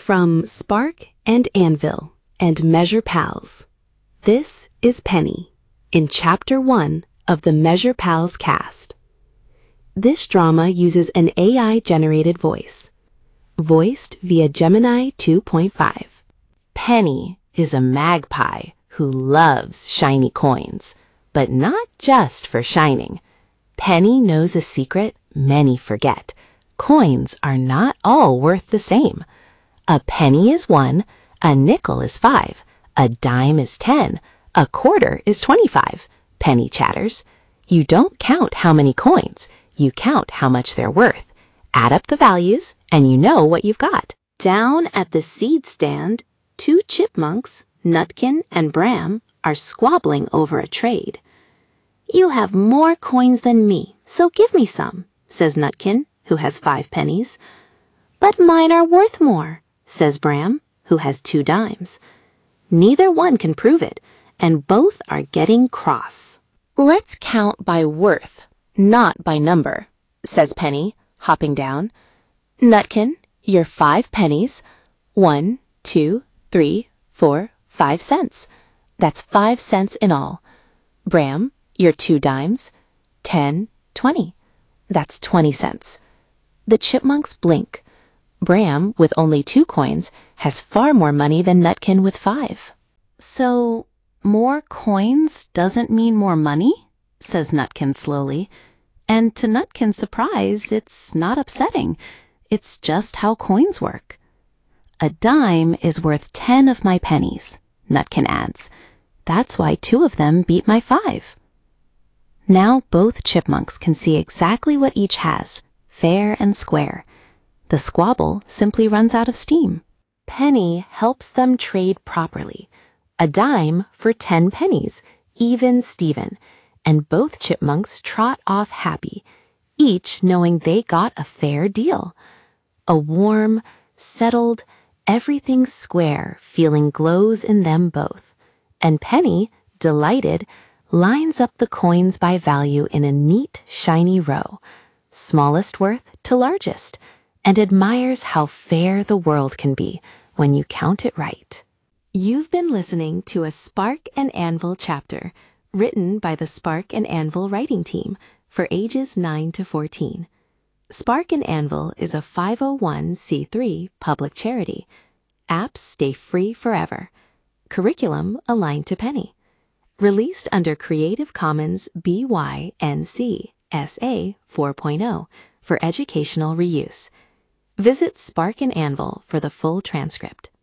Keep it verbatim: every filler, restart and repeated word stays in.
From Spark and Anvil and Measure Pals, this is Penny in Chapter one of the Measure Pals cast. This drama uses an A I-generated voice, voiced via Gemini two point five. Penny is a magpie who loves shiny coins, but not just for shining. Penny knows a secret many forget. Coins are not all worth the same. A penny is one, a nickel is five, a dime is ten, a quarter is twenty-five. Penny chatters. You don't count how many coins, you count how much they're worth. Add up the values and you know what you've got. Down at the seed stand, two chipmunks, Nutkin and Bram, are squabbling over a trade. "You have more coins than me, so give me some," says Nutkin, who has five pennies. "But mine are worth more," says Bram, who has two dimes. Neither one can prove it, and both are getting cross. "Let's count by worth, not by number," says Penny, hopping down. "Nutkin, your five pennies. One, two, three, four, five cents. That's five cents in all. Bram, your two dimes. Ten, twenty. That's twenty cents. The chipmunks blink. Bram, with only two coins, has far more money than Nutkin with five. "So, more coins doesn't mean more money?" says Nutkin slowly. And to Nutkin's surprise, it's not upsetting. It's just how coins work. "A dime is worth ten of my pennies," Nutkin adds. "That's why two of them beat my five." Now both chipmunks can see exactly what each has, fair and square. The squabble simply runs out of steam. Penny helps them trade properly. A dime for ten pennies, even Steven, and both chipmunks trot off happy, each knowing they got a fair deal. A warm, settled, everything square feeling glows in them both, and Penny, delighted, lines up the coins by value in a neat, shiny row, smallest worth to largest, and admires how fair the world can be when you count it right. You've been listening to a Spark and Anvil chapter, written by the Spark and Anvil writing team for ages nine to fourteen. Spark and Anvil is a five oh one c three public charity. Apps stay free forever. Curriculum aligned to Penny. Released under Creative Commons B Y N C S A four point oh for educational reuse. Visit Spark and Anvil for the full transcript.